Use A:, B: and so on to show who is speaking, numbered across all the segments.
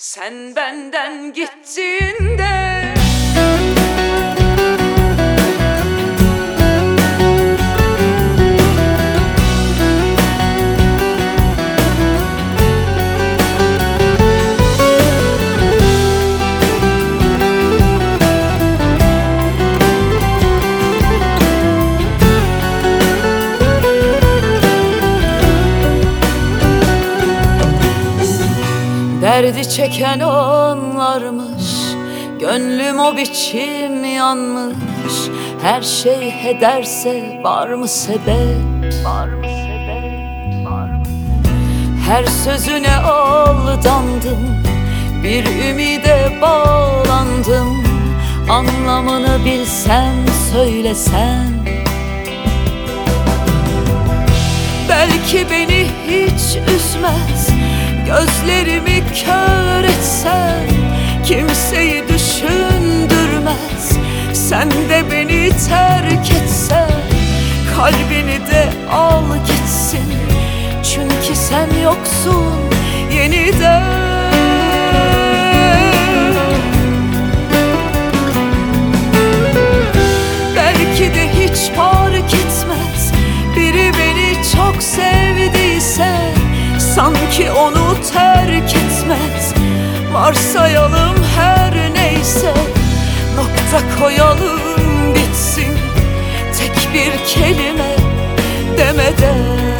A: Sen benden gittiğinde derdi çeken onlarmış, gönlüm o biçim yanmış. Her şey ederse var mı sebep? Her sözüne aldandım, bir ümide bağlandım. Anlamını bilsem söylesem, belki beni hiç üzmez. Gözlerimi kör etsen kimseyi düşündürmez. Sen de beni terk etsen kalbini de al gitsin. Çünkü sen yoksun yeniden. Belki de hiç fark etmez, biri beni çok sevdiyse sanki onu terk etmez. Varsayalım her neyse, nokta koyalım bitsin, tek bir kelime demeden.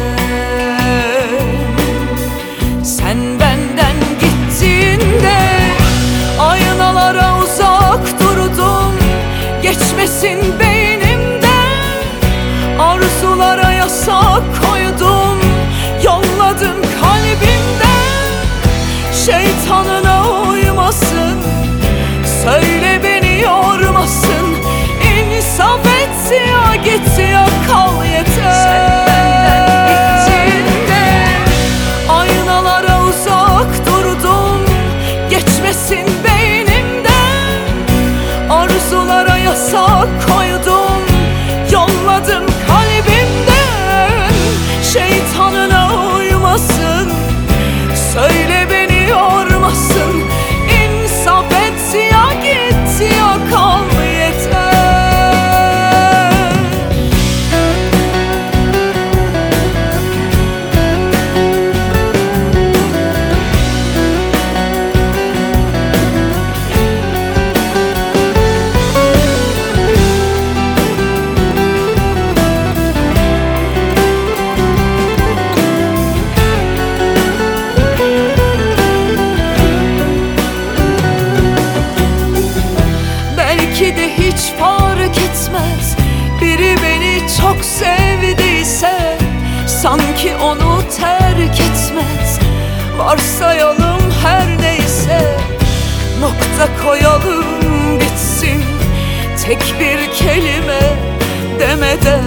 A: Sen benden gittiğinde aynalara uzak durdum, geçmesin beynimden. Arzulara yasak koydum, yolladım kalbimden. Şeytanına uymasın, söyle beni yormasın. İnsaf et ya git ya kal yeter. Sen benden gittiğinde aynalara uzak durdum, geçmesin beynimden. Arzulara yasak koydum, yolladım kalbimden. Şeytanına uymasın, söyle beni yormasın. İnsaf et ya git ya kal yeter. Belki de hiç fark etmez, biri beni çok sevdiyse sanki onu terk etmez. Varsayalım her neyse, nokta koyalım bitsin, tek bir kelime demeden.